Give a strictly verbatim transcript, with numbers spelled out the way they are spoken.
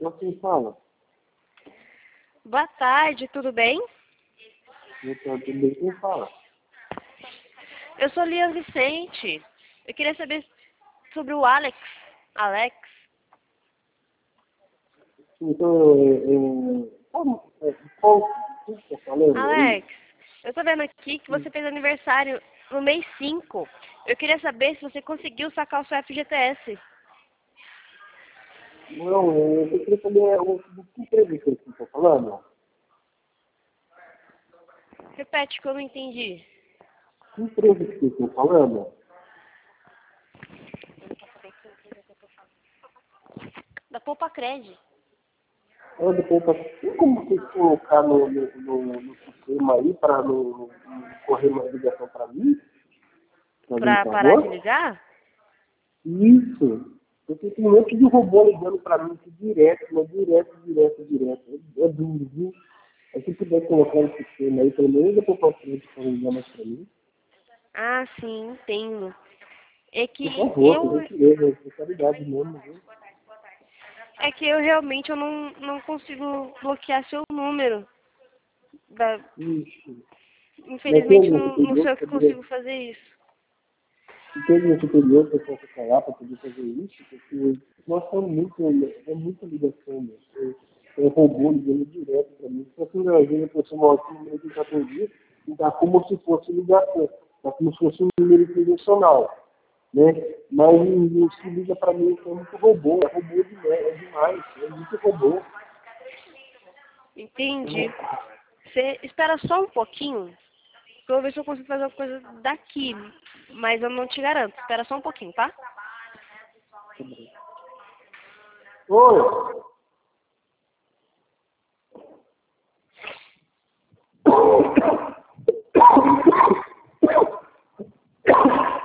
Alô, quem fala? Boa tarde, tudo bem? Eu tô tudo bem, quem fala? Eu sou Lia Vicente. Eu queria saber sobre o Alex. Alex. Então, é, é, qual, é, qual que você tá falando aí? Alex, eu tô vendo aqui que você fez aniversário no mês cinco. Eu queria saber se você conseguiu sacar o seu F G T S. Não, é, eu queria saber é, o do que empresa que você está falando? Repete que eu não entendi. Que empresa que você está falando? Da Poupa Cred. Eu depois, tem como você colocar no, no, no, no sistema aí para não, não correr uma ligação para mim? Fazendo Pra parar de favor? ligar? Isso. Porque tem um monte de robô ligando para mim aqui direto, mas direto, direto, direto. É, é duro, viu? Aí se puder colocar no sistema aí, pelo menos depois para frente, para ligar mais para mim. Ah, sim, entendo. É que Por favor, por eu gentileza, é especialidade mesmo, viu? é que eu realmente eu não, não consigo bloquear seu número. Da, Ixi. Mas tem infelizmente algum não, não superior sou eu que que poderia, consigo fazer isso. tem algum superior que eu possa falar para poder fazer isso? Porque nós estamos muito, é muita ligação, né? É, é robô ligando direto para mim. Se assim, às vezes a pessoa aqui no meio de atender, está como se fosse ligação, está como se fosse um número internacional, né? Mas o se liga para mim é muito robô, é robô de, é demais, é muito robô. Entendi. Você espera só um pouquinho, que eu vou ver se eu consigo fazer uma coisa daqui. Mas eu não te garanto. Espera só um pouquinho, tá? Oi!